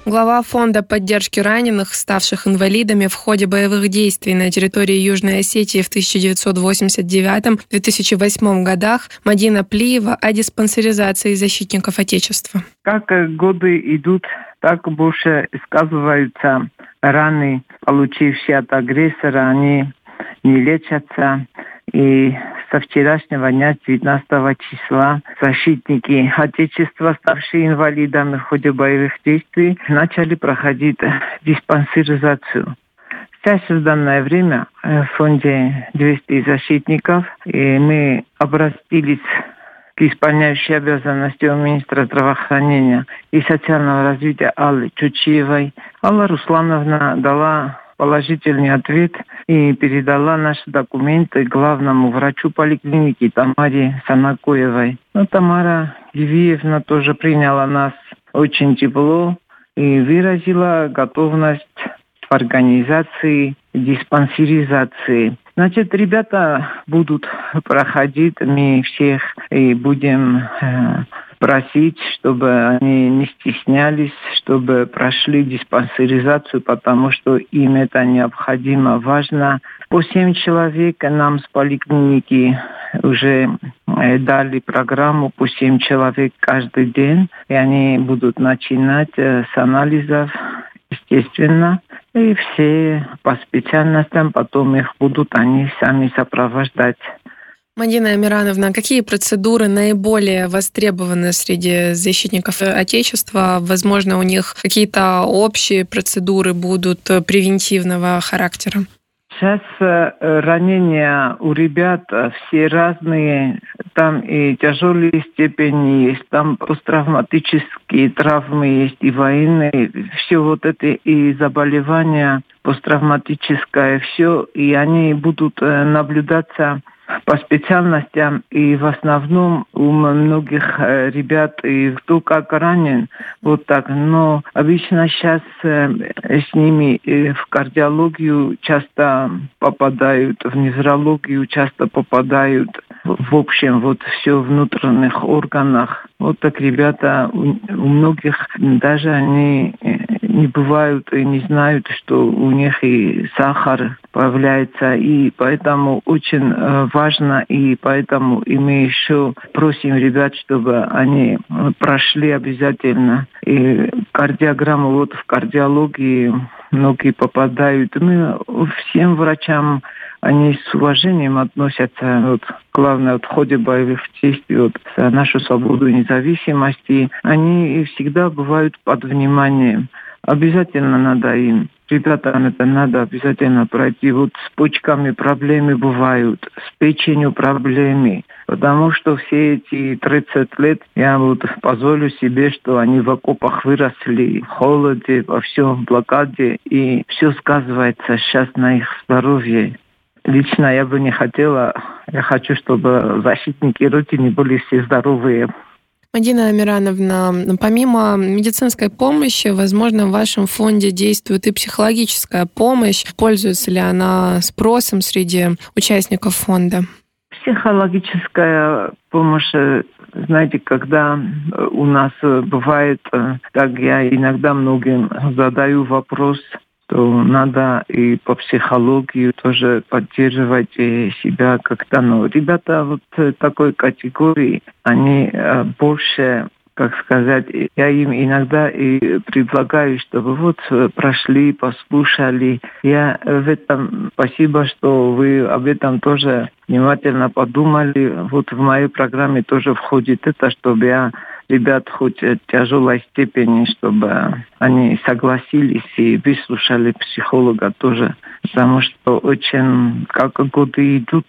Глава Фонда поддержки раненых, ставших инвалидами в ходе боевых действий на территории Южной Осетии в 1989-2008 годах Мадина Плиева о диспансеризации защитников Отечества. Как годы идут, так больше сказываются раны, получившие от агрессора, они не лечатся. И со вчерашнего дня, 19 числа, защитники Отечества, ставшие инвалидами в ходе боевых действий, начали проходить диспансеризацию. Сейчас в данное время в фонде 200 защитников, и мы обратились к исполняющей обязанности министра здравоохранения и социального развития Аллы Чучиевой. Алла Руслановна дала положительный ответ и передала наши документы главному врачу поликлиники Тамаре Санакоевой. Тамара Гивиевна тоже приняла нас очень тепло и выразила готовность в организации диспансеризации. Значит, ребята будут проходить, мы всех и будем просить, чтобы они не стеснялись, чтобы прошли диспансеризацию, потому что им это необходимо, важно. По 7 человек нам с поликлиники уже дали программу по 7 человек каждый день, и они будут начинать с анализов, естественно, и все по специальностям, потом их будут они сами сопровождать. Мадина Амирановна, какие процедуры наиболее востребованы среди защитников Отечества? Возможно, у них какие-то общие процедуры будут превентивного характера? Сейчас ранения у ребят все разные. Там и тяжелые степени есть, там посттравматические травмы есть, и военные. Все вот это и заболевания посттравматическое, все. И они будут наблюдаться по специальностям, и в основном у многих ребят, и кто как ранен, вот так. Но обычно сейчас с ними в кардиологию часто попадают, в неврологию часто попадают, в общем, вот все в внутренних органах. Вот так ребята, у многих даже они не бывают и не знают, что у них и сахар появляется, и поэтому очень важно, и поэтому и мы еще просим ребят, чтобы они прошли обязательно. И кардиограмму вот в кардиологии многие попадают. Мы всем врачам, они с уважением относятся, вот, главное, вот, в ходе боевых действий, вот, за нашу свободу и независимость, и они всегда бывают под вниманием. Обязательно надо им, ребятам это надо обязательно пройти. Вот с почками проблемы бывают, с печенью проблемы. Потому что все эти 30 лет я вот позволю себе, что они в окопах выросли, в холоде, во всем, в блокаде. И все сказывается сейчас на их здоровье. Лично я бы не хотела, я хочу, чтобы защитники Родины были все здоровые. Мадина Амирановна, помимо медицинской помощи, возможно, в вашем фонде действует и психологическая помощь. Пользуется ли она спросом среди участников фонда? Психологическая помощь, знаете, когда у нас бывает, так я иногда многим задаю вопрос, то надо и по психологии тоже поддерживать себя как-то. Но ребята вот такой категории, они больше, как сказать, я им иногда и предлагаю, чтобы вот прошли, послушали. Я в этом, спасибо, что вы об этом тоже внимательно подумали. Вот в моей программе тоже входит это, чтобы я ребят хоть тяжелой степени, чтобы они согласились и выслушали психолога тоже. Потому что очень, как годы идут,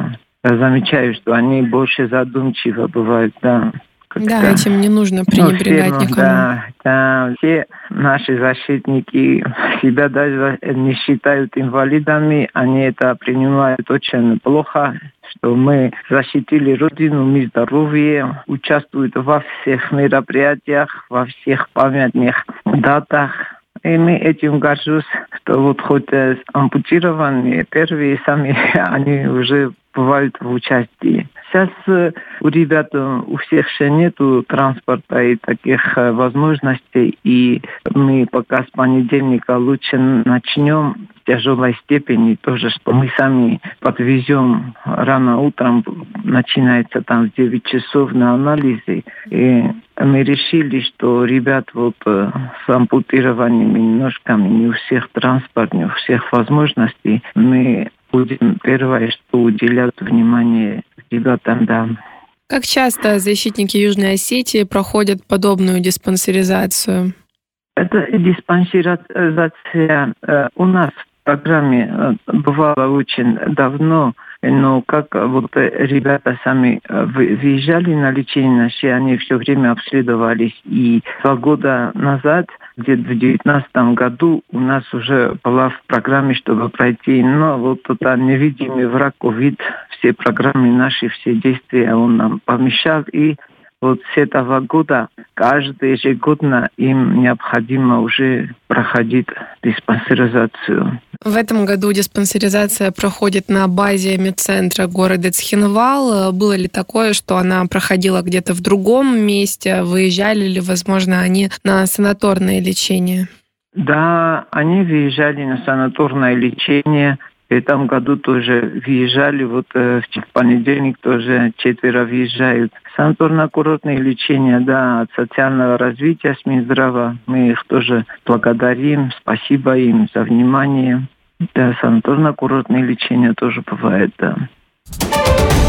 я замечаю, что они больше задумчивы бывают, да. Да, этим не нужно пренебрегать никому. Да, все наши защитники себя даже не считают инвалидами, они это принимают очень плохо, что мы защитили Родину, мы здоровые, участвуют во всех мероприятиях, во всех памятных датах. И мы этим горжусь, что вот хоть ампутированные первые сами, они уже бывают в участии. Сейчас у ребят, у всех еще нету транспорта и таких возможностей, и мы пока с понедельника лучше начнем в тяжелой степени тоже, что мы сами подвезем рано утром, начинается там в 9 часов на анализы, и мы решили, что ребят с ампутированными ножками, не у всех транспорт, не у всех возможностей, мы будем первое, что уделять внимание ребятам, да. Как часто защитники Южной Осетии проходят подобную диспансеризацию? Эта диспансеризация у нас в программе бывала очень давно, но как ребята сами выезжали на лечение, они все время обследовались. И 2 года назад, где-то в 2019 году, у нас уже была в программе, чтобы пройти. Но этот невидимый враг, ковид, все программы наши, все действия он нам помешал. И с этого года ежегодно им необходимо уже проходить диспансеризацию. В этом году диспансеризация проходит на базе медцентра города Цхинвал. Было ли такое, что она проходила где-то в другом месте? Выезжали ли, возможно, они на санаторное лечение? Да, они выезжали на санаторное лечение. В этом году тоже въезжали, в понедельник тоже 4 въезжают. Санаторно-курортное лечение, да, от социального развития с Минздрава. Мы их тоже благодарим, спасибо им за внимание. Да, санаторно-курортное лечение тоже бывает, да.